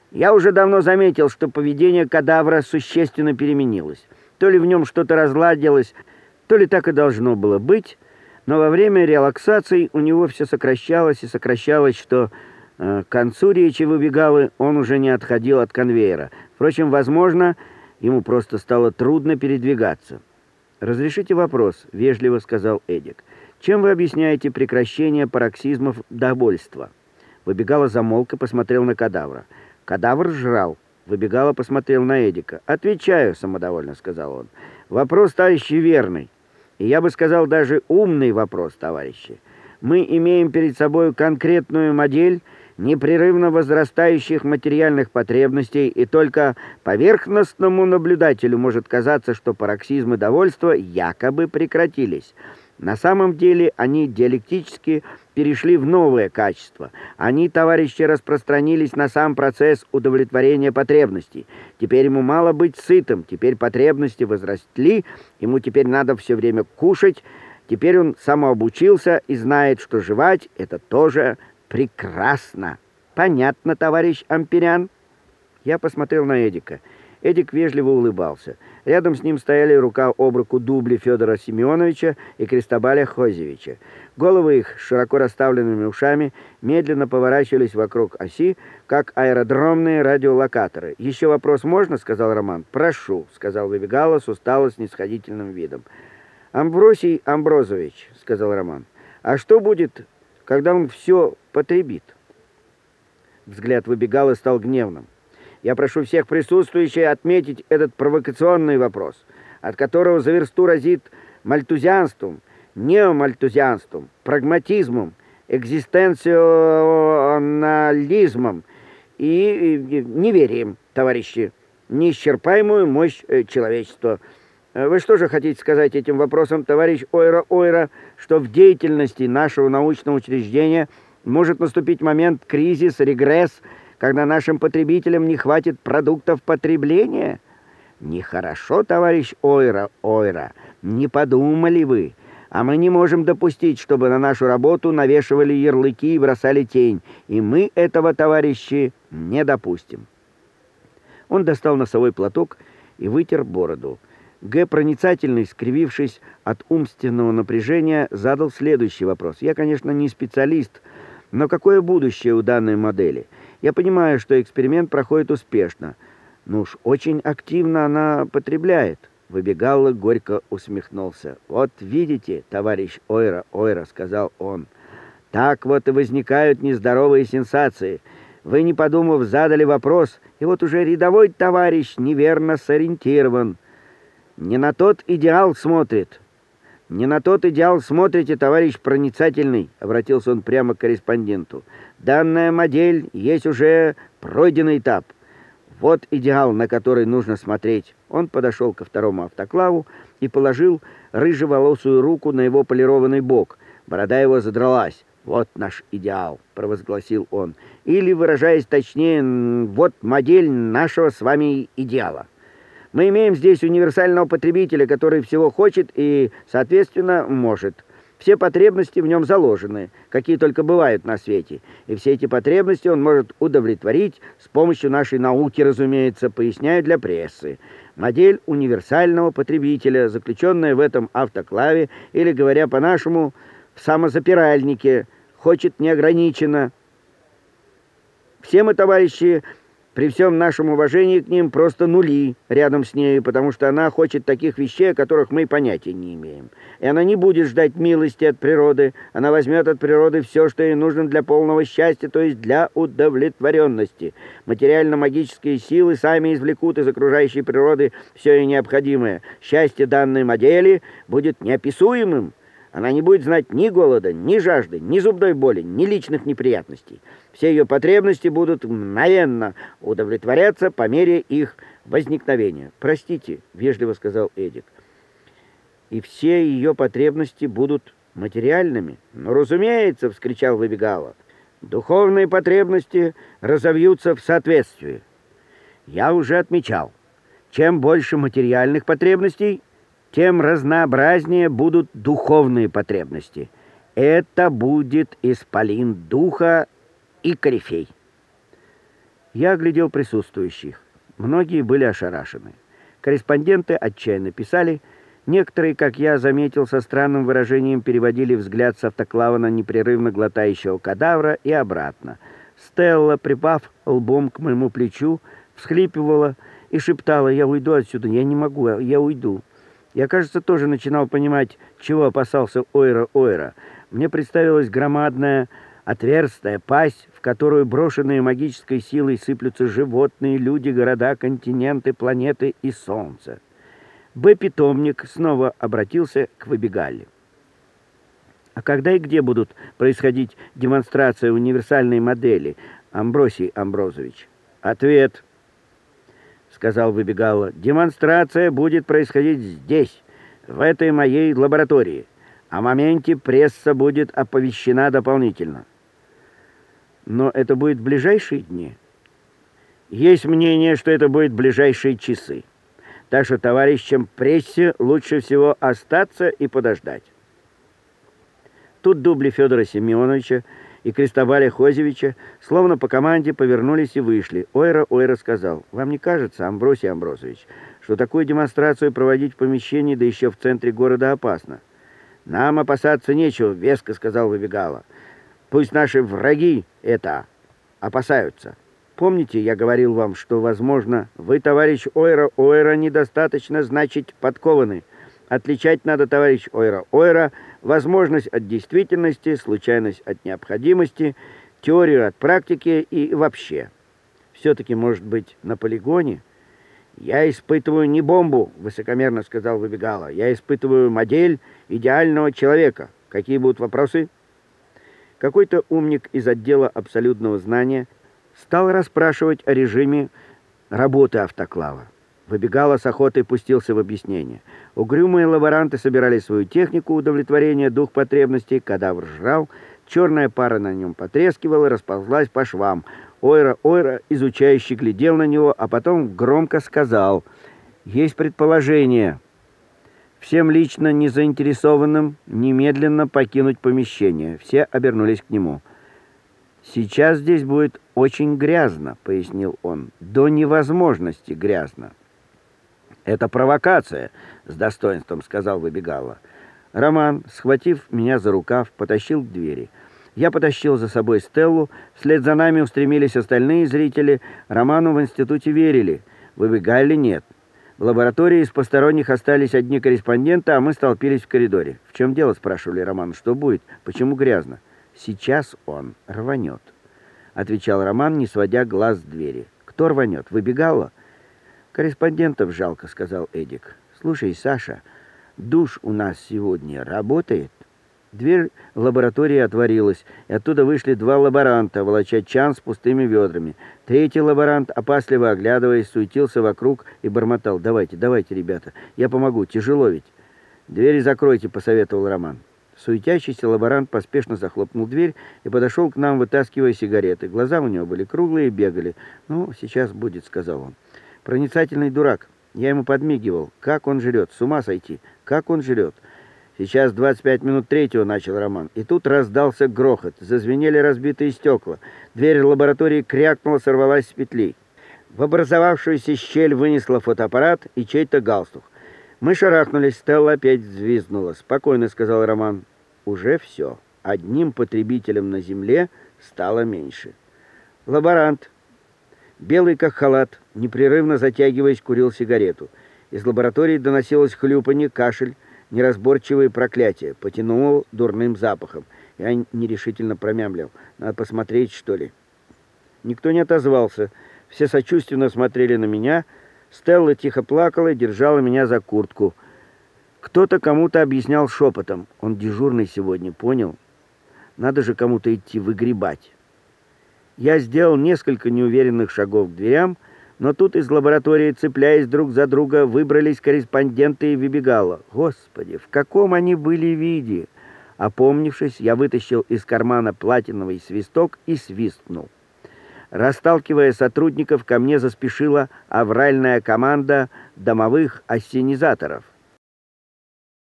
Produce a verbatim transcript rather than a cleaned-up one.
Я уже давно заметил, что поведение кадавра существенно переменилось. То ли в нем что-то разладилось, то ли так и должно было быть, но во время релаксаций у него все сокращалось и сокращалось, что э, к концу речи Выбегалы он уже не отходил от конвейера. Впрочем, возможно, ему просто стало трудно передвигаться. «Разрешите вопрос», — вежливо сказал Эдик. «Чем вы объясняете прекращение пароксизмов довольства?» Выбегало замолк и посмотрел на кадавра. Кадавр жрал. Выбегало посмотрел на Эдика. «Отвечаю», — самодовольно сказал он. «Вопрос, товарищи, верный. И я бы сказал, даже умный вопрос, товарищи. Мы имеем перед собой конкретную модель непрерывно возрастающих материальных потребностей, и только поверхностному наблюдателю может казаться, что пароксизмы довольства якобы прекратились. На самом деле они диалектически перешли в новое качество. Они, товарищи, распространились на сам процесс удовлетворения потребностей. Теперь ему мало быть сытым, теперь потребности возросли, ему теперь надо все время кушать, теперь он самообучился и знает, что жевать — это тоже прекрасно. Понятно, товарищ Амперян?» Я посмотрел на Эдика. Эдик вежливо улыбался. Рядом с ним стояли рука об руку дубли Федора Семеновича и Крестобаля Хозевича. Головы их с широко расставленными ушами медленно поворачивались вокруг оси, как аэродромные радиолокаторы. «Еще вопрос можно?» — сказал Роман. «Прошу», — сказал Выбегало с устало-снисходительным видом. «Амбросий Амброзович», — сказал Роман, — «а что будет, когда он все потребит?» Взгляд Выбегало стал гневным. «Я прошу всех присутствующих отметить этот провокационный вопрос, от которого за версту разит мальтузианством, неомальтузианством, прагматизмом, экзистенционализмом и, и неверием, товарищи, неисчерпаемую мощь э, человечества. Вы что же хотите сказать этим вопросом, товарищ Ойра-Ойра, что в деятельности нашего научного учреждения может наступить момент кризис, регресс, когда нашим потребителям не хватит продуктов потребления? Нехорошо, товарищ Ойра-Ойра, не подумали вы. А мы не можем допустить, чтобы на нашу работу навешивали ярлыки и бросали тень. И мы этого, товарищи, не допустим». Он достал носовой платок и вытер бороду. Г. проницательный, скривившись от умственного напряжения, задал следующий вопрос. «Я, конечно, не специалист, но какое будущее у данной модели? Я понимаю, что эксперимент проходит успешно. Ну уж очень активно она потребляет». Выбегало горько усмехнулся. «Вот видите, товарищ Ойра-Ойра, — сказал он, — так вот и возникают нездоровые сенсации. Вы, не подумав, задали вопрос, и вот уже рядовой товарищ неверно сориентирован. Не на тот идеал смотрит. Не на тот идеал смотрите, товарищ проницательный, — обратился он прямо к корреспонденту. Данная модель есть уже пройденный этап. Вот идеал, на который нужно смотреть». Он подошел ко второму автоклаву и положил рыжеволосую руку на его полированный бок. Борода его задралась. «Вот наш идеал», — провозгласил он. «Или, выражаясь точнее, вот модель нашего с вами идеала. Мы имеем здесь универсального потребителя, который всего хочет и, соответственно, может. Все потребности в нем заложены, какие только бывают на свете. И все эти потребности он может удовлетворить с помощью нашей науки, разумеется, поясняю для прессы. Модель универсального потребителя, заключенная в этом автоклаве, или, говоря по-нашему, в самозапиральнике, хочет неограниченно. Все мы, товарищи, при всем нашем уважении к ним, просто нули рядом с ней, потому что она хочет таких вещей, о которых мы понятия не имеем. И она не будет ждать милости от природы, она возьмет от природы все, что ей нужно для полного счастья, то есть для удовлетворенности. Материально-магические силы сами извлекут из окружающей природы все ей необходимое. Счастье данной модели будет неописуемым. Она не будет знать ни голода, ни жажды, ни зубной боли, ни личных неприятностей. Все ее потребности будут мгновенно удовлетворяться по мере их возникновения. «Простите», — вежливо сказал Эдик. «И все ее потребности будут материальными?» «Ну, разумеется», — вскричал Выбегало. «Духовные потребности разовьются в соответствии. Я уже отмечал, чем больше материальных потребностей, тем разнообразнее будут духовные потребности. Это будет исполин духа и корифей». Я оглядел присутствующих. Многие были ошарашены. Корреспонденты отчаянно писали. Некоторые, как я заметил, со странным выражением переводили взгляд с автоклава на непрерывно глотающего кадавра и обратно. Стелла, припав лбом к моему плечу, всхлипывала и шептала: «Я уйду отсюда, я не могу, я уйду». Я, кажется, тоже начинал понимать, чего опасался Ойра-Ойра. Мне представилась громадная отверстая пасть, в которую брошенные магической силой сыплются животные, люди, города, континенты, планеты и солнце. Б-питомник снова обратился к Выбегалле. «А когда и где будут происходить демонстрации универсальной модели, Амбросий Амброзович?» «Ответ», — сказал Выбегалла. «Демонстрация будет происходить здесь, в этой моей лаборатории. О моменте пресса будет оповещена дополнительно». «Но это будет в ближайшие дни?» «Есть мнение, что это будет в ближайшие часы. Так что товарищам прессе лучше всего остаться и подождать». Тут дубли Федора Семеновича и Крестобаля Хозевича, словно по команде, повернулись и вышли. Ойра-Ойра сказал: «Вам не кажется, Амбросий Амбросович, что такую демонстрацию проводить в помещении, да еще в центре города, опасно?» «Нам опасаться нечего», — веско сказал Выбегало. «Пусть наши враги это опасаются. Помните, я говорил вам, что, возможно, вы, товарищ Ойра-Ойра, недостаточно, значит, подкованы. Отличать надо, товарищ Ойра-Ойра, возможность от действительности, случайность от необходимости, теорию от практики и вообще. Все-таки, может быть, на полигоне?» «Я испытываю не бомбу», — высокомерно сказал Выбегало. «Я испытываю модель идеального человека. Какие будут вопросы?» Какой-то умник из отдела абсолютного знания стал расспрашивать о режиме работы автоклава. Выбегало с охотой пустился в объяснение. Угрюмые лаборанты собирали свою технику удовлетворения дух потребностей, кадавр жрал, черная пара на нем потрескивала, расползлась по швам. Ойра-Ойра изучающе глядел на него, а потом громко сказал: «Есть предположение. Всем лично незаинтересованным немедленно покинуть помещение». Все обернулись к нему. «Сейчас здесь будет очень грязно», — пояснил он, — «до невозможности грязно». «Это провокация», — с достоинством сказал Выбегало. Роман, схватив меня за рукав, потащил к двери. Я потащил за собой Стеллу, вслед за нами устремились остальные зрители. Роману в институте верили, Выбегалле нет. В лаборатории из посторонних остались одни корреспонденты, а мы столпились в коридоре. «В чем дело?» — спрашивали Роман. «Что будет? Почему грязно?» «Сейчас он рванет», — отвечал Роман, не сводя глаз с двери. «Кто рванет? Выбегало?» «Корреспондентов жалко», — сказал Эдик. «Слушай, Саша, душ у нас сегодня работает?» Дверь лаборатории отворилась, и оттуда вышли два лаборанта, волоча чан с пустыми ведрами. Третий лаборант, опасливо оглядываясь, суетился вокруг и бормотал: «Давайте, давайте, ребята, я помогу, тяжело ведь». «Двери закройте», — посоветовал Роман. Суетящийся лаборант поспешно захлопнул дверь и подошел к нам, вытаскивая сигареты. Глаза у него были круглые и бегали. «Ну, сейчас будет», — сказал он. «Проницательный дурак. Я ему подмигивал. Как он жрет? С ума сойти. Как он жрет?» «Сейчас двадцать пять минут третьего», — начал Роман. И тут раздался грохот. Зазвенели разбитые стекла. Дверь лаборатории крякнула, сорвалась с петли. В образовавшуюся щель вынесла фотоаппарат и чей-то галстук. Мы шарахнулись. Стелла опять взвизгнула. «Спокойно», — сказал Роман. «Уже все. Одним потребителем на земле стало меньше». Лаборант, белый как халат, непрерывно затягиваясь, курил сигарету. Из лаборатории доносилось хлюпанье, кашель, неразборчивые проклятия. Потянуло дурным запахом. Я нерешительно промямлил: «Надо посмотреть, что ли?» Никто не отозвался. Все сочувственно смотрели на меня. Стелла тихо плакала и держала меня за куртку. Кто-то кому-то объяснял шепотом: «Он дежурный сегодня, понял? Надо же кому-то идти выгребать». Я сделал несколько неуверенных шагов к дверям, но тут из лаборатории, цепляясь друг за друга, выбрались корреспонденты и Выбегало. Господи, в каком они были виде! Опомнившись, я вытащил из кармана платиновый свисток и свистнул. Расталкивая сотрудников, ко мне заспешила авральная команда домовых ассенизаторов.